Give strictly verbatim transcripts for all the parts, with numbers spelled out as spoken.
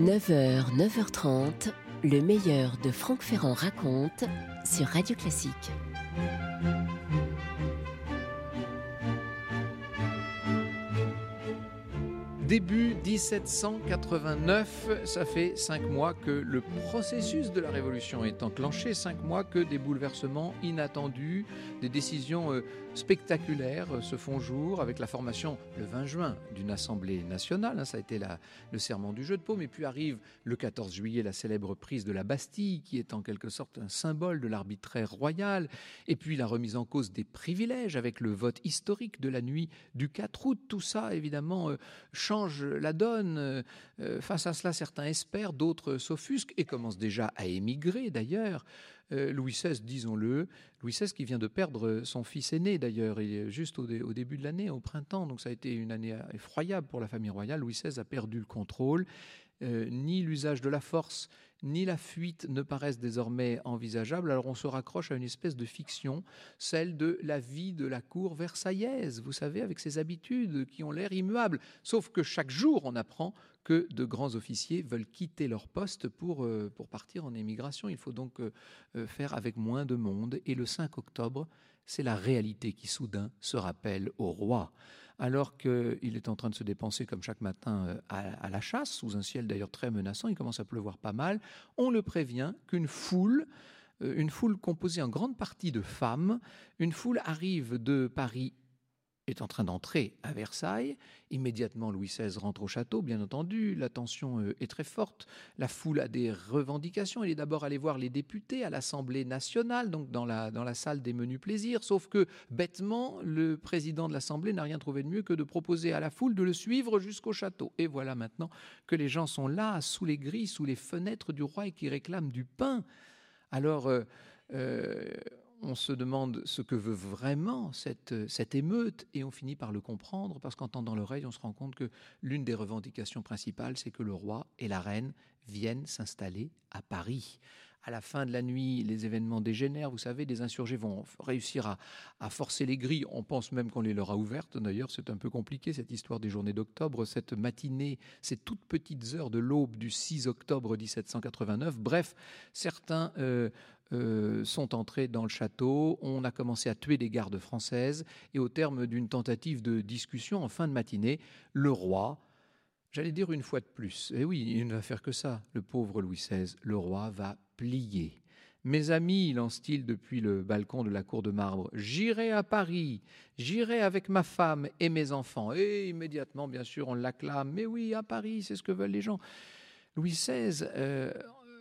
neuf heures, neuf heures trente, le meilleur de Franck Ferrand raconte sur Radio Classique. Début dix-sept cent quatre-vingt-neuf, ça fait cinq mois que le processus de la Révolution est enclenché, cinq mois que des bouleversements inattendus, des décisions euh, spectaculaires euh, se font jour avec la formation le vingt juin d'une Assemblée nationale, hein, ça a été la, le serment du jeu de paume, et puis arrive le quatorze juillet la célèbre prise de la Bastille qui est en quelque sorte un symbole de l'arbitraire royal, et puis la remise en cause des privilèges avec le vote historique de la nuit du quatre août, tout ça évidemment euh, change la donne. Euh, face à cela, certains espèrent, d'autres s'offusquent et commencent déjà à émigrer d'ailleurs. Euh, Louis seize, disons-le, Louis seize qui vient de perdre son fils aîné d'ailleurs, et juste au, dé- au début de l'année, au printemps, donc ça a été une année effroyable pour la famille royale. Louis seize a perdu le contrôle. Euh, ni l'usage de la force, ni la fuite ne paraissent désormais envisageables. Alors on se raccroche à une espèce de fiction, celle de la vie de la cour versaillaise, vous savez, avec ses habitudes qui ont l'air immuables. Sauf que chaque jour, on apprend que de grands officiers veulent quitter leur poste pour, euh, pour partir en émigration. Il faut donc euh, faire avec moins de monde. Et le cinq octobre, c'est la réalité qui soudain se rappelle au roi. Alors qu'il est en train de se dépenser comme chaque matin à, à la chasse, sous un ciel d'ailleurs très menaçant, il commence à pleuvoir pas mal, on le prévient qu'une foule, euh, une foule composée en grande partie de femmes, une foule arrive de Paris, est en train d'entrer à Versailles. Immédiatement, Louis seize rentre au château, bien entendu. La tension euh, est très forte. La foule a des revendications. Il est d'abord allé voir les députés à l'Assemblée nationale, donc dans la, dans la salle des menus plaisirs. Sauf que, bêtement, le président de l'Assemblée n'a rien trouvé de mieux que de proposer à la foule de le suivre jusqu'au château. Et voilà maintenant que les gens sont là, sous les grilles, sous les fenêtres du roi et qui réclament du pain. Alors... Euh, euh, on se demande ce que veut vraiment cette, cette émeute et on finit par le comprendre parce qu'en tendant l'oreille, on se rend compte que l'une des revendications principales, c'est que le roi et la reine viennent s'installer à Paris. À la fin de la nuit, les événements dégénèrent. Vous savez, des insurgés vont réussir à, à forcer les grilles. On pense même qu'on les leur a ouvertes. D'ailleurs, c'est un peu compliqué, cette histoire des journées d'octobre, cette matinée, ces toutes petites heures de l'aube du six octobre dix-sept cent quatre-vingt-neuf. Bref, certains euh, euh, sont entrés dans le château. On a commencé à tuer des gardes françaises. Et au terme d'une tentative de discussion, en fin de matinée, le roi... J'allais dire une fois de plus, et oui, il ne va faire que ça, le pauvre Louis seize, le roi va plier. Mes amis, lance-t-il depuis le balcon de la cour de marbre, j'irai à Paris, j'irai avec ma femme et mes enfants. Et immédiatement, bien sûr, on l'acclame, mais oui, à Paris, c'est ce que veulent les gens. Louis seize euh,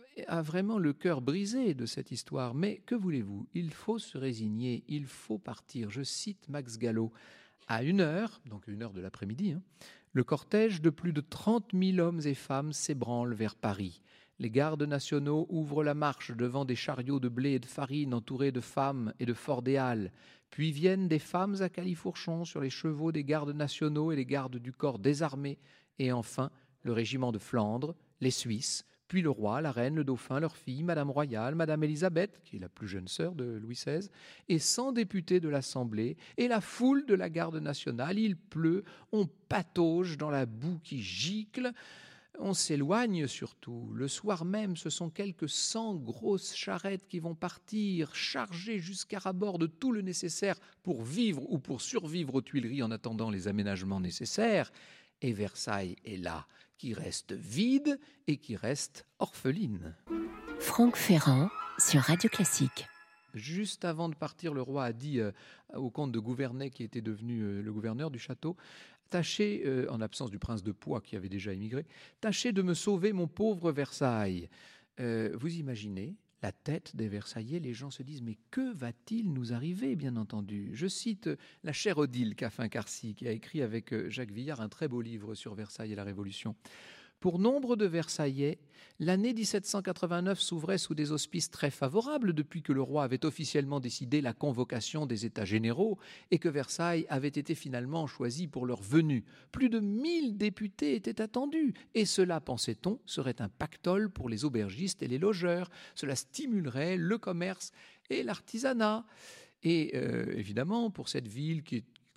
a vraiment le cœur brisé de cette histoire, mais que voulez-vous? Il faut se résigner, il faut partir. Je cite Max Gallo. À une heure, donc une heure de l'après-midi, hein, le cortège de plus de trente mille hommes et femmes s'ébranle vers Paris. Les gardes nationaux ouvrent la marche devant des chariots de blé et de farine entourés de femmes et de forts des halles. Puis viennent des femmes à califourchon sur les chevaux des gardes nationaux et les gardes du corps désarmés. Et enfin, le régiment de Flandre, les Suisses, puis le roi, la reine, le dauphin, leur fille, Madame Royale, Madame Élisabeth, qui est la plus jeune sœur de Louis seize, et cent députés de l'Assemblée, et la foule de la garde nationale. Il pleut, on patauge dans la boue qui gicle, on s'éloigne surtout. Le soir même, ce sont quelques cent grosses charrettes qui vont partir, chargées jusqu'à rabord de tout le nécessaire pour vivre ou pour survivre aux Tuileries en attendant les aménagements nécessaires. Et Versailles est là, qui reste vide et qui reste orpheline. Franck Ferrand sur Radio Classique. Juste avant de partir, le roi a dit euh, au comte de Gouvernay, qui était devenu euh, le gouverneur du château, « Tâchez, euh, en l'absence du prince de Poix qui avait déjà émigré, tâchez de me sauver mon pauvre Versailles. Euh, » Vous imaginez la tête des Versaillais, les gens se disent « Mais que va-t-il nous arriver ?» Bien entendu. Je cite la chère Odile Caffin-Carcy, qui a écrit avec Jacques Villard un très beau livre sur Versailles et la Révolution. Pour nombre de Versaillais, l'année dix-sept cent quatre-vingt-neuf s'ouvrait sous des auspices très favorables depuis que le roi avait officiellement décidé la convocation des États généraux et que Versailles avait été finalement choisi pour leur venue. Plus de mille députés étaient attendus et cela, pensait-on, serait un pactole pour les aubergistes et les logeurs. Cela stimulerait le commerce et l'artisanat. Et euh, évidemment, pour cette ville qui est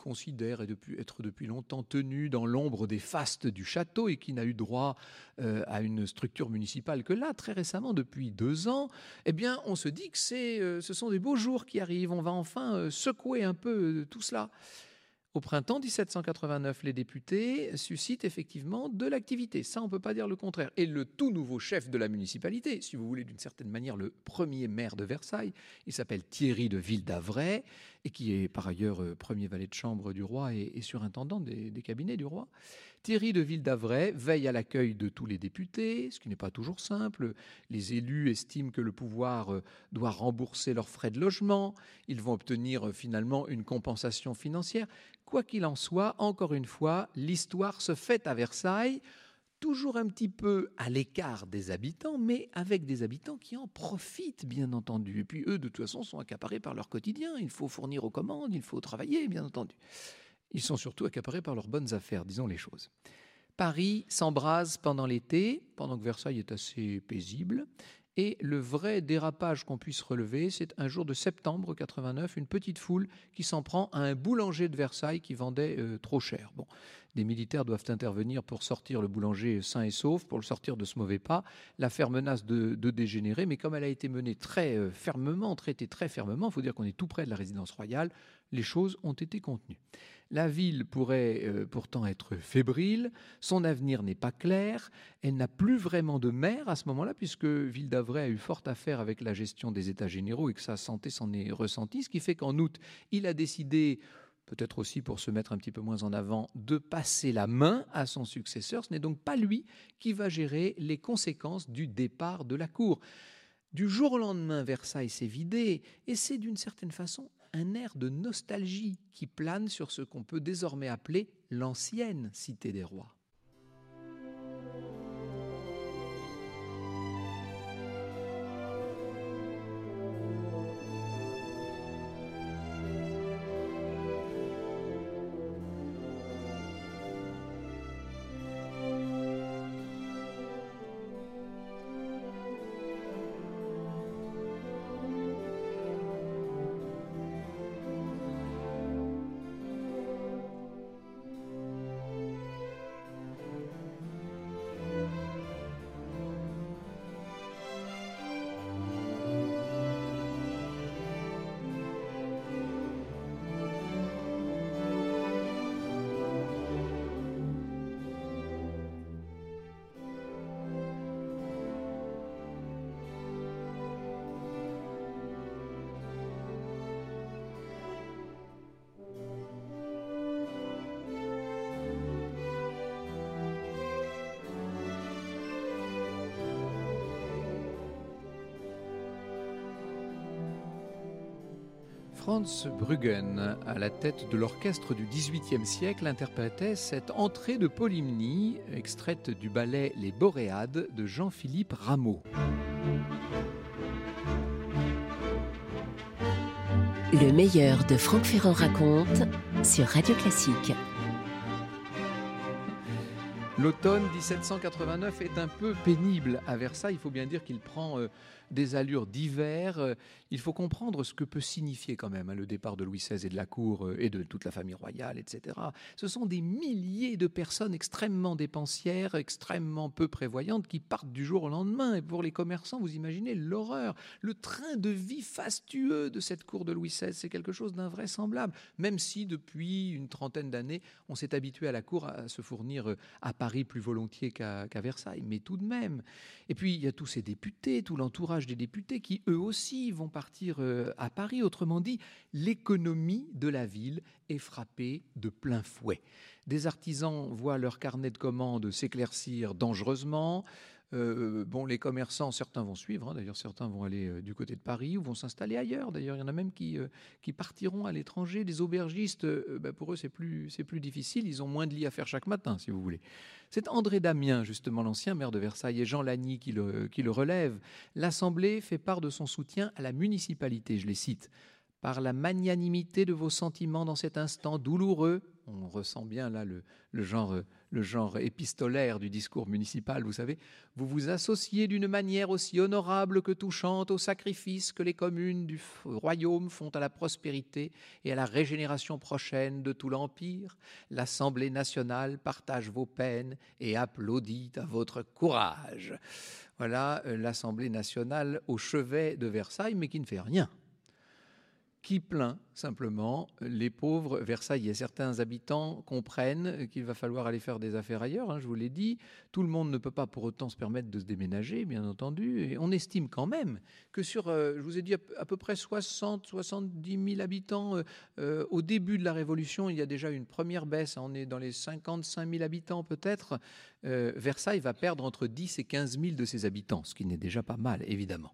considère être depuis longtemps tenu dans l'ombre des fastes du château et qui n'a eu droit euh, à une structure municipale que là, très récemment, depuis deux ans, eh bien, on se dit que c'est, euh, ce sont des beaux jours qui arrivent. On va enfin euh, secouer un peu euh, tout cela. Au printemps dix-sept cent quatre-vingt-neuf, les députés suscitent effectivement de l'activité. Ça, on ne peut pas dire le contraire. Et le tout nouveau chef de la municipalité, si vous voulez d'une certaine manière le premier maire de Versailles, il s'appelle Thierry de Ville-d'Avray, et qui est par ailleurs euh, premier valet de chambre du roi et, et surintendant des, des cabinets du roi. Thierry de Ville-d'Avray veille à l'accueil de tous les députés, ce qui n'est pas toujours simple. Les élus estiment que le pouvoir euh, doit rembourser leurs frais de logement. Ils vont obtenir euh, finalement une compensation financière. Quoi qu'il en soit, encore une fois, l'histoire se fait à Versailles, toujours un petit peu à l'écart des habitants, mais avec des habitants qui en profitent, bien entendu. Et puis eux, de toute façon, sont accaparés par leur quotidien. Il faut fournir aux commandes, il faut travailler, bien entendu. Ils sont surtout accaparés par leurs bonnes affaires, disons les choses. Paris s'embrase pendant l'été, pendant que Versailles est assez paisible. Et le vrai dérapage qu'on puisse relever, c'est un jour de septembre quatre-vingt-neuf, une petite foule qui s'en prend à un boulanger de Versailles qui vendait euh, trop cher. Bon, des militaires doivent intervenir pour sortir le boulanger sain et sauf, pour le sortir de ce mauvais pas. L'affaire menace de, de dégénérer, mais comme elle a été menée très euh, fermement, traitée très fermement, il faut dire qu'on est tout près de la résidence royale, les choses ont été contenues. La ville pourrait euh, pourtant être fébrile, son avenir n'est pas clair, elle n'a plus vraiment de maire à ce moment-là, puisque Ville-d'Avray a eu fort à faire avec la gestion des États généraux et que sa santé s'en est ressentie, ce qui fait qu'en août, il a décidé, peut-être aussi pour se mettre un petit peu moins en avant, de passer la main à son successeur. Ce n'est donc pas lui qui va gérer les conséquences du départ de la cour. Du jour au lendemain, Versailles s'est vidé, et c'est d'une certaine façon un air de nostalgie qui plane sur ce qu'on peut désormais appeler l'ancienne cité des rois. Franz Bruggen, à la tête de l'orchestre du dix-huitième siècle, interprétait cette entrée de Polymnie, extraite du ballet Les Boréades de Jean-Philippe Rameau. Le meilleur de Franck Ferrand raconte sur Radio Classique. L'automne dix-sept cent quatre-vingt-neuf est un peu pénible à Versailles. Il faut bien dire qu'il prend euh, des allures d'hiver. Euh, il faut comprendre ce que peut signifier quand même hein, le départ de Louis seize et de la cour euh, et de toute la famille royale, et cetera. Ce sont des milliers de personnes extrêmement dépensières, extrêmement peu prévoyantes qui partent du jour au lendemain. Et pour les commerçants, vous imaginez l'horreur. Le train de vie fastueux de cette cour de Louis seize, c'est quelque chose d'invraisemblable. Même si depuis une trentaine d'années, on s'est habitué à la cour à se fournir euh, à Paris Paris plus volontiers qu'à, qu'à Versailles, mais tout de même. Et puis, il y a tous ces députés, tout l'entourage des députés qui, eux aussi, vont partir euh, à Paris. Autrement dit, l'économie de la ville est frappée de plein fouet. Des artisans voient leur carnet de commandes s'éclaircir dangereusement. Euh, bon, les commerçants, certains vont suivre, hein, d'ailleurs certains vont aller euh, du côté de Paris ou vont s'installer ailleurs. D'ailleurs, il y en a même qui, euh, qui partiront à l'étranger. Les aubergistes, euh, bah, pour eux, c'est plus, c'est plus difficile. Ils ont moins de lits à faire chaque matin, si vous voulez. C'est André Damien, justement, l'ancien maire de Versailles, et Jean Lagny qui le, qui le relève. L'Assemblée fait part de son soutien à la municipalité, je les cite. « Par la magnanimité de vos sentiments dans cet instant douloureux, On ressent bien là le, le, genre, le genre épistolaire du discours municipal, vous savez. Vous vous associez d'une manière aussi honorable que touchante aux sacrifices que les communes du royaume font à la prospérité et à la régénération prochaine de tout l'Empire. L'Assemblée nationale partage vos peines et applaudit à votre courage. Voilà euh, l'Assemblée nationale au chevet de Versailles, mais qui ne fait rien. Qui plaint simplement les pauvres Versailles. Et certains habitants comprennent qu'il va falloir aller faire des affaires ailleurs, hein, je vous l'ai dit. Tout le monde ne peut pas pour autant se permettre de se déménager, bien entendu. Et on estime quand même que sur, euh, je vous ai dit, à peu près soixante à soixante-dix mille habitants, euh, euh, au début de la Révolution, il y a déjà une première baisse. On est dans les cinquante-cinq mille habitants peut-être. Euh, Versailles va perdre entre dix et quinze mille de ses habitants, ce qui n'est déjà pas mal, évidemment.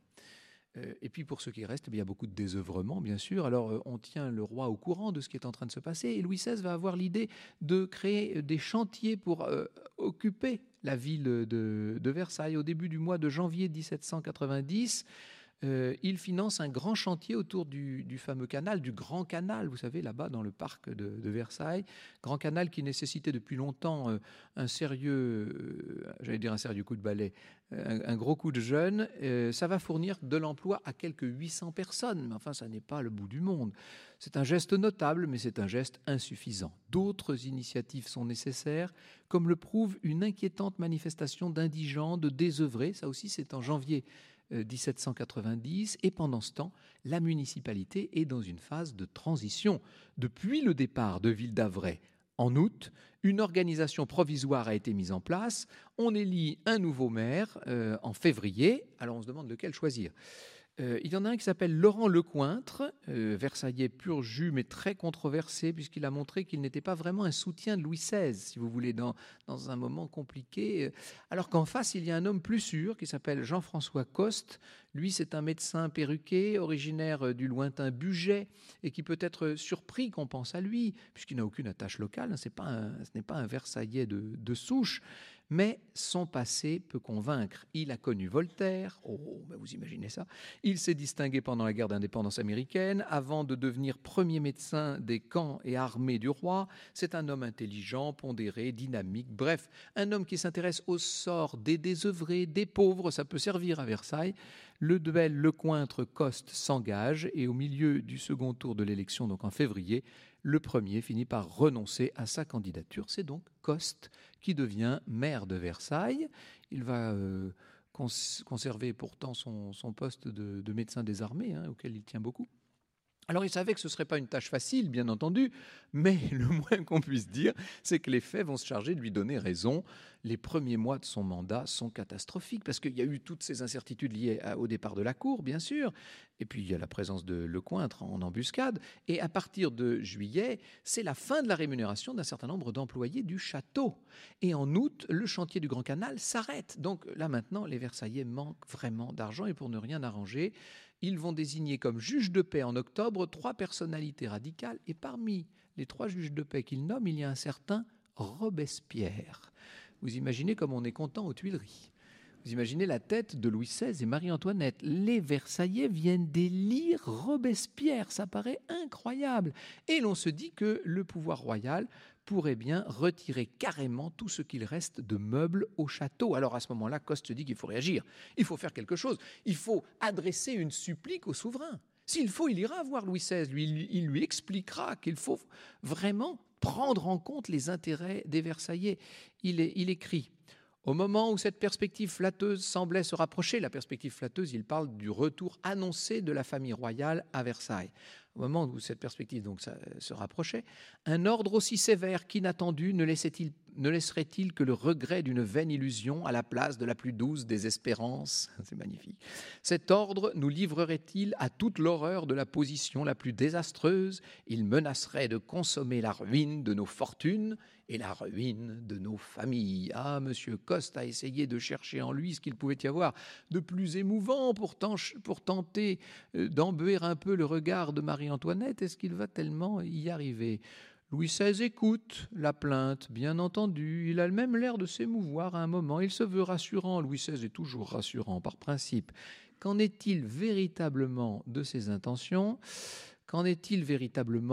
Et puis pour ceux qui restent, il y a beaucoup de désœuvrement, bien sûr. Alors on tient le roi au courant de ce qui est en train de se passer. Et Louis seize va avoir l'idée de créer des chantiers pour euh, occuper la ville de, de Versailles. Au début du mois de janvier dix-sept cent quatre-vingt-dix, euh, il finance un grand chantier autour du, du fameux canal, du Grand Canal, vous savez, là-bas dans le parc de, de Versailles. Grand Canal qui nécessitait depuis longtemps euh, un sérieux, euh, j'allais dire un sérieux coup de balai, un, un gros coup de jeune. Euh, ça va fournir de l'emploi à quelques huit cents personnes, mais enfin, ça n'est pas le bout du monde. C'est un geste notable, mais c'est un geste insuffisant. D'autres initiatives sont nécessaires, comme le prouve une inquiétante manifestation d'indigents, de désœuvrés. Ça aussi, c'est en janvier dix-sept cent quatre-vingt-dix, et pendant ce temps, la municipalité est dans une phase de transition. Depuis le départ de Ville-d'Avray, en août, une organisation provisoire a été mise en place. On élit un nouveau maire euh, en février. Alors on se demande lequel choisir. Euh, il y en a un qui s'appelle Laurent Lecointre, euh, Versaillais pur jus, mais très controversé, puisqu'il a montré qu'il n'était pas vraiment un soutien de Louis seize, si vous voulez, dans, dans un moment compliqué. Alors qu'en face, il y a un homme plus sûr, qui s'appelle Jean-François Coste. Lui, c'est un médecin perruqué, originaire du lointain Bugey, et qui peut être surpris qu'on pense à lui, puisqu'il n'a aucune attache locale. C'est pas un, ce n'est pas un Versaillais de, de souche. Mais son passé peut convaincre. Il a connu Voltaire, oh, ben vous imaginez ça. Il s'est distingué pendant la guerre d'indépendance américaine, avant de devenir premier médecin des camps et armées du roi. C'est un homme intelligent, pondéré, dynamique, bref, un homme qui s'intéresse au sort des désœuvrés, des pauvres, ça peut servir à Versailles. Le duel Lecointre-Coste s'engage et au milieu du second tour de l'élection, donc en février, le premier finit par renoncer à sa candidature. C'est donc Coste qui devient maire de Versailles. Il va euh, cons- conserver pourtant son, son poste de, de médecin des armées, hein, auquel il tient beaucoup. Alors il savait que ce ne serait pas une tâche facile, bien entendu, mais le moins qu'on puisse dire, c'est que les faits vont se charger de lui donner raison. Les premiers mois de son mandat sont catastrophiques, parce qu'il y a eu toutes ces incertitudes liées à, au départ de la cour, bien sûr, et puis il y a la présence de Lecointre en embuscade, et à partir de juillet, c'est la fin de la rémunération d'un certain nombre d'employés du château. Et en août, le chantier du Grand Canal s'arrête. Donc là maintenant, les Versaillais manquent vraiment d'argent, et pour ne rien arranger, ils vont désigner comme juges de paix en octobre trois personnalités radicales. Et parmi les trois juges de paix qu'ils nomment, il y a un certain Robespierre. Vous imaginez comme on est content aux Tuileries. Vous imaginez la tête de Louis seize et Marie-Antoinette. Les Versaillais viennent d'élire Robespierre. Ça paraît incroyable. Et l'on se dit que le pouvoir royal pourrait bien retirer carrément tout ce qu'il reste de meubles au château. Alors à ce moment-là, Coste se dit qu'il faut réagir. Il faut faire quelque chose. Il faut adresser une supplique au souverain. S'il faut, il ira voir Louis seize. Lui, il lui expliquera qu'il faut vraiment prendre en compte les intérêts des Versaillais. Il, est, il écrit... Au moment où cette perspective flatteuse semblait se rapprocher, la perspective flatteuse, il parle du retour annoncé de la famille royale à Versailles. Au moment où cette perspective donc, ça, se rapprochait, un ordre aussi sévère qu'inattendu ne laissait-il, ne laisserait-il que le regret d'une vaine illusion à la place de la plus douce des espérances? C'est magnifique. Cet ordre nous livrerait-il à toute l'horreur de la position la plus désastreuse? Il menacerait de consommer la ruine de nos fortunes et la ruine de nos familles. Ah, M. Coste a essayé de chercher en lui ce qu'il pouvait y avoir de plus émouvant pour, ten- pour tenter euh, d'embuer un peu le regard de Marie-Antoinette. Est-ce qu'il va tellement y arriver? Louis seize écoute la plainte, bien entendu. Il a le même l'air de s'émouvoir à un moment. Il se veut rassurant. Louis seize est toujours rassurant par principe. Qu'en est-il véritablement de ses intentions? Qu'en est-il véritablement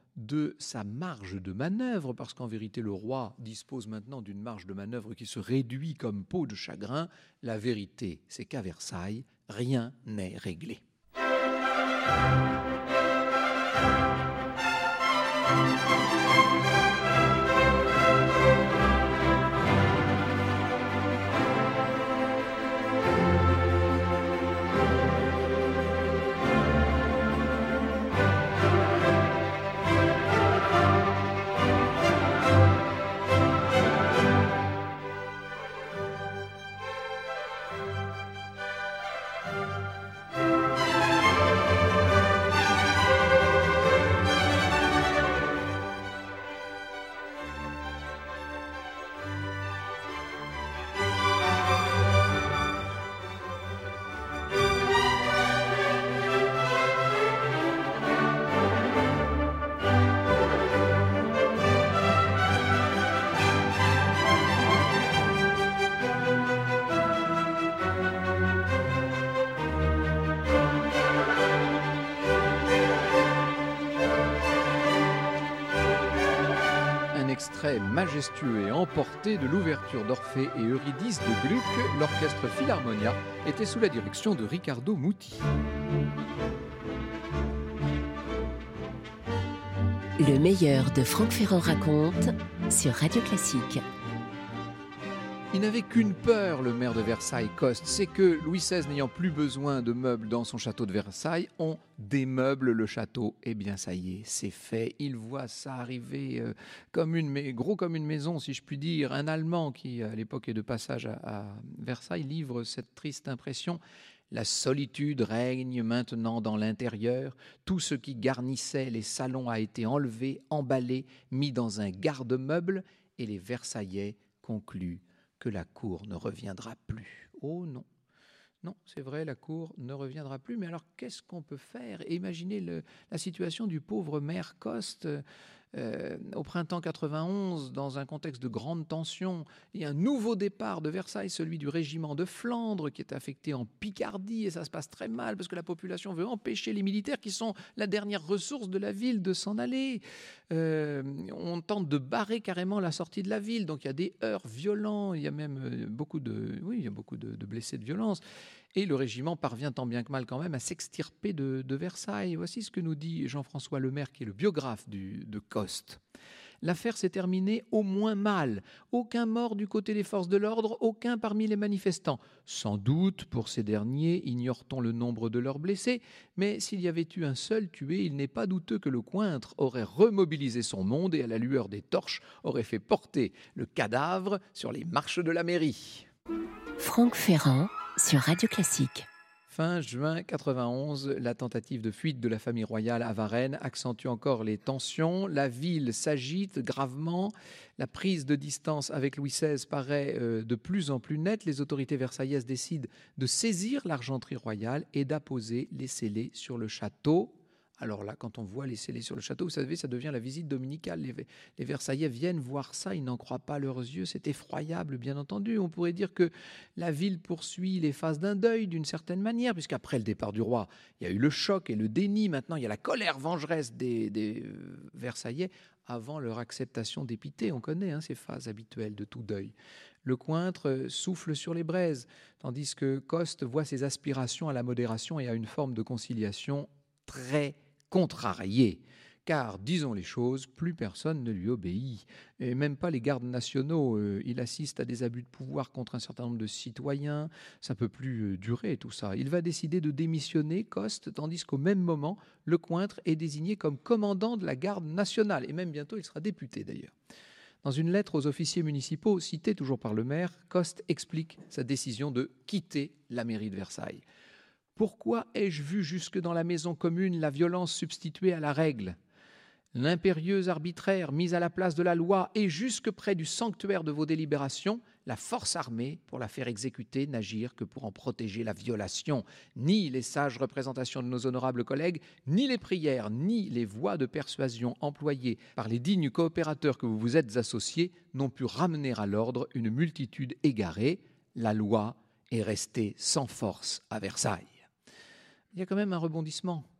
de sa marge de manœuvre, parce qu'en vérité le roi dispose maintenant d'une marge de manœuvre qui se réduit comme peau de chagrin. La vérité, c'est qu'à Versailles, rien n'est réglé. Extrait majestueux et emporté de l'ouverture d'Orphée et Eurydice de Gluck. L'orchestre Philharmonia était sous la direction de Riccardo Muti. Le meilleur de Franck Ferrand raconte sur Radio Classique. Il n'avait qu'une peur, le maire de Versailles, Coste, c'est que Louis seize, n'ayant plus besoin de meubles dans son château de Versailles, on démeuble le château. Eh bien, ça y est, c'est fait. Il voit ça arriver euh, comme une, gros comme une maison, si je puis dire. Un Allemand qui, à l'époque, est de passage à, à Versailles, livre cette triste impression. La solitude règne maintenant dans l'intérieur. Tout ce qui garnissait les salons a été enlevé, emballé, mis dans un garde-meuble, et les Versaillais concluent que la cour ne reviendra plus. Oh non, non, c'est vrai, la cour ne reviendra plus. Mais alors, qu'est-ce qu'on peut faire ? Imaginez le, la situation du pauvre maire Coste euh, au printemps quatre-vingt-onze, dans un contexte de grande tension. Il y a un nouveau départ de Versailles, celui du régiment de Flandre, qui est affecté en Picardie, et ça se passe très mal, parce que la population veut empêcher les militaires, qui sont la dernière ressource de la ville, de s'en aller. Euh, on tente de barrer carrément la sortie de la ville, donc il y a des heurts violents, il y a même beaucoup de, oui, il y a beaucoup de, de blessés de violence. Et le régiment parvient tant bien que mal quand même à s'extirper de, de Versailles. Voici ce que nous dit Jean-François Lemaire, qui est le biographe du, de Coste. L'affaire s'est terminée au moins mal. Aucun mort du côté des forces de l'ordre, aucun parmi les manifestants. Sans doute, pour ces derniers, ignore-t-on le nombre de leurs blessés, mais s'il y avait eu un seul tué, il n'est pas douteux que le cointre aurait remobilisé son monde et, à la lueur des torches, aurait fait porter le cadavre sur les marches de la mairie. Franck Ferrand sur Radio Classique. Fin juin quatre-vingt-onze, la tentative de fuite de la famille royale à Varennes accentue encore les tensions. La ville s'agite gravement. La prise de distance avec Louis seize paraît euh, de plus en plus nette. Les autorités versaillaises décident de saisir l'argenterie royale et d'apposer les scellés sur le château. Alors là, quand on voit les scellés sur le château, vous savez, ça devient la visite dominicale. Les, les Versaillais viennent voir ça, ils n'en croient pas leurs yeux. C'est effroyable, bien entendu. On pourrait dire que la ville poursuit les phases d'un deuil d'une certaine manière, puisqu'après le départ du roi, il y a eu le choc et le déni. Maintenant, il y a la colère vengeresse des, des Versaillais avant leur acceptation dépitée. On connaît hein, ces phases habituelles de tout deuil. Le cointre souffle sur les braises, tandis que Coste voit ses aspirations à la modération et à une forme de conciliation très contrarié, car, disons les choses, plus personne ne lui obéit, et même pas les gardes nationaux. Euh, il assiste à des abus de pouvoir contre un certain nombre de citoyens, ça ne peut plus euh, durer tout ça. Il va décider de démissionner, Coste, tandis qu'au même moment, le cointre est désigné comme commandant de la garde nationale, et même bientôt il sera député d'ailleurs. Dans une lettre aux officiers municipaux, citée toujours par le maire, Coste explique sa décision de quitter la mairie de Versailles. Pourquoi ai-je vu jusque dans la maison commune la violence substituée à la règle, l'impérieuse arbitraire mise à la place de la loi et jusque près du sanctuaire de vos délibérations, la force armée, pour la faire exécuter, n'agir que pour en protéger la violation. Ni les sages représentations de nos honorables collègues, ni les prières, ni les voies de persuasion employées par les dignes coopérateurs que vous vous êtes associés n'ont pu ramener à l'ordre une multitude égarée. La loi est restée sans force à Versailles. Il y a quand même un rebondissement.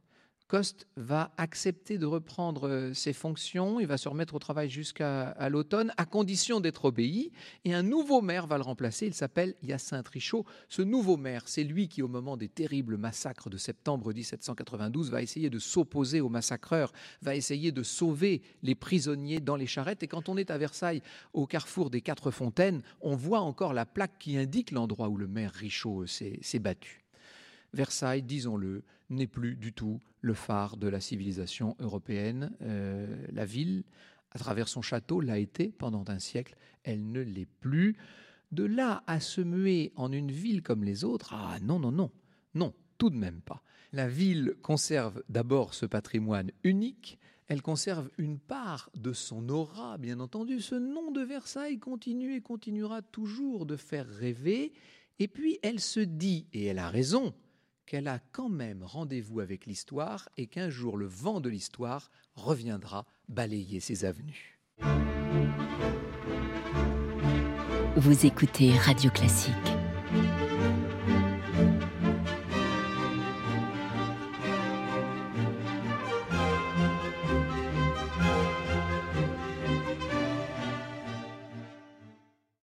Coste va accepter de reprendre ses fonctions, il va se remettre au travail jusqu'à à l'automne, à condition d'être obéi, et un nouveau maire va le remplacer, il s'appelle Hyacinthe Richaud. Ce nouveau maire, c'est lui qui, au moment des terribles massacres de septembre dix-sept cent quatre-vingt-douze, va essayer de s'opposer aux massacreurs, va essayer de sauver les prisonniers dans les charrettes. Et quand on est à Versailles, au carrefour des Quatre Fontaines, on voit encore la plaque qui indique l'endroit où le maire Richaud s'est, s'est battu. Versailles, disons-le, n'est plus du tout le phare de la civilisation européenne. Euh, la ville, à travers son château, l'a été pendant un siècle. Elle ne l'est plus. De là à se muer en une ville comme les autres, ah non, non, non, non, tout de même pas. La ville conserve d'abord ce patrimoine unique. Elle conserve une part de son aura, bien entendu. Ce nom de Versailles continue et continuera toujours de faire rêver. Et puis, elle se dit, et elle a raison, qu'elle a quand même rendez-vous avec l'histoire et qu'un jour le vent de l'histoire reviendra balayer ses avenues. Vous écoutez Radio Classique.